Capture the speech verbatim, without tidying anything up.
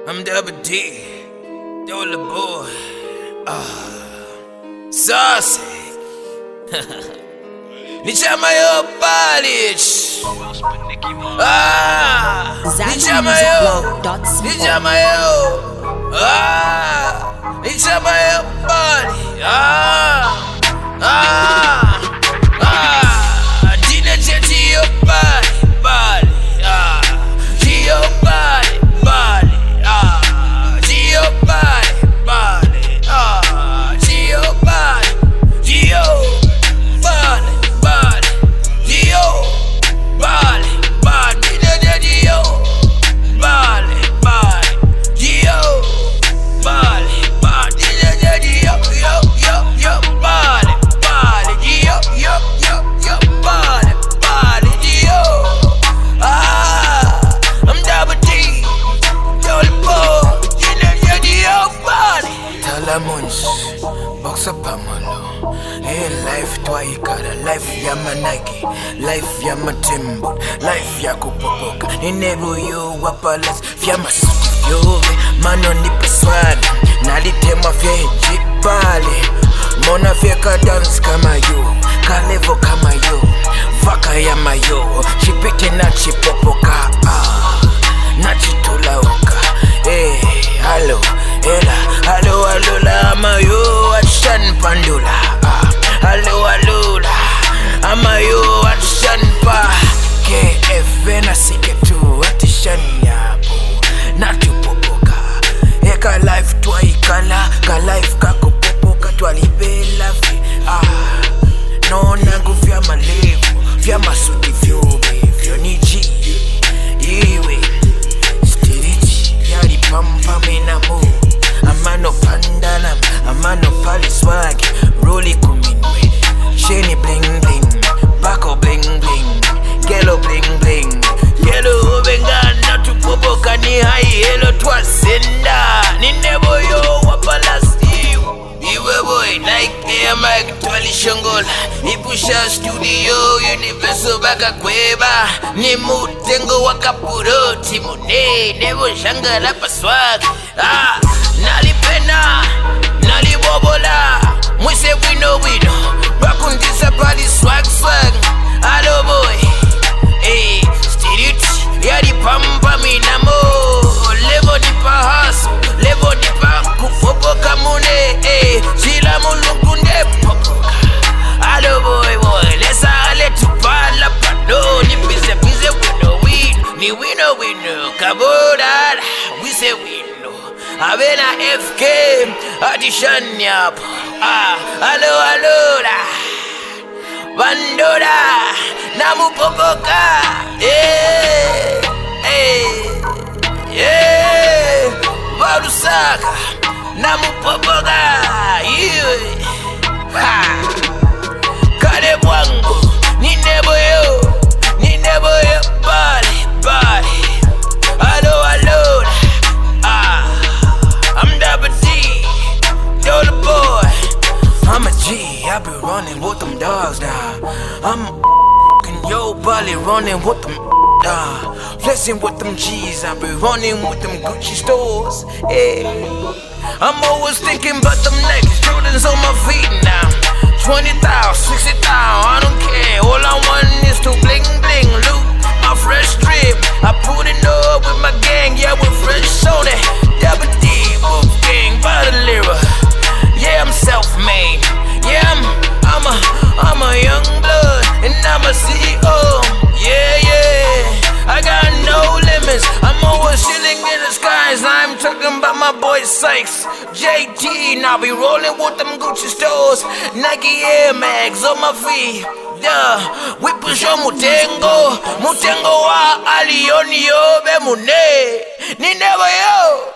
I'm Double D, Dollar Boy, ah, Saucy. Nichama yo college, ah, nichama yo, nichama yo, ah, nichama yo body, ah, ah, ah, Dina Jetty yo body, body, ah, G yo body, body. Box up amalo. Hey, life twaikara, life ya Nike, life ya Timbo, life ya kupopoka. Inebo yo wapalas, vya masuti vyove, mano nipe swali, nalitema vya jipali. Mona vyeka dance kama yo, kalevo kama yo, vaka ya mayo, chipite na chipopoka, ah, na chitulauka. Hey, hello, ela, hello, hello, la mayo, action pandula, ah, hello, hello, la, amayo, action pa, K F na sike tu, atishan yapo, na tupopoka, eka life twaikala, ka life kakupopoka, twalibela fi, ah, no nangu vya malevo, vya masuti vyobe, vyo niji, iwe, stiriti, yari pampa menamo, amano pandalam, amano pali swag, roli kuminwe, sheni bling bling, bako bling bling, gelo bling bling, gelo benga na tupopoka ni hai hello twasenda, ni nebo yo wapalasti, iwe boy like air mic twali shongola, ipusha studio universal baka kweba, ni mutengo wakapuro timune, nebo shangala paswag, ah, nalipena, nalibobola, mwise wino wino, bakundisa pali swag swag, hello boy, hey, stirit, yadi pampa minamo, levo nipa haso, levo nipa kupopoka mune, hey, chila mulungunde popoka, hello boy boy, lesa ale tupala pado, ni bize bize wino wino, ni wino wino, kabodala, wise wino. Avena F K, addition yap, ah, hello, hello, la, bandora, namu popoka, eh, eh, yeah, varusaka, namu popoka, yeah, ha, kare wangu, ni nebo yo, ni nebo yo, body, body, hello, hello, ah. I'm Double D, Dollar Boy. I'm a G, I be running with them dogs now. I'm f***ing yo body running with them uh, flexing with them G's, I be running with them Gucci stores. Hey. I'm always thinking about them niggas, Jordans on my feet now. twenty thousand, sixty thousand, I don't care. All I want is to bling bling, loot my fresh drip. I put it up with my gang, yeah, with fresh on it. Double D, book gang, by the lira. Yeah, I'm self-made. Yeah, I'm, I'm a, I'm a young blood, and I'm a C E O. Yeah, yeah, I got no limits. I'm always chilling in the skies. I'm talking about my boy Sykes, J T. Now be rolling with them Gucci stores, Nike Air Max on my feet. Yeah, we push on mutengo, mutengo wa alioni yo be mune, ni never yo.